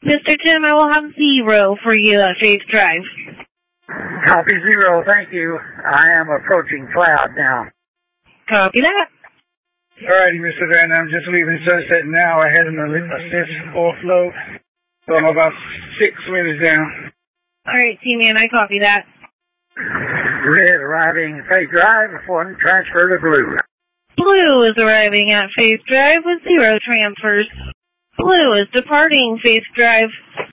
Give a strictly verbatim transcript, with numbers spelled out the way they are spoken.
Mister Tim, I will have zero for you at Faith Drive. Copy zero, thank you. I am approaching Cloud now. Copy that. Alrighty, Mister Van, I'm just leaving Sunset now. I had an assist offload, so I'm about six minutes down. Alright, T-Man, I copy that. Red arriving at Faith Drive before transfer to Blue. Blue is arriving at Faith Drive with zero transfers. Blue is departing Faith Drive.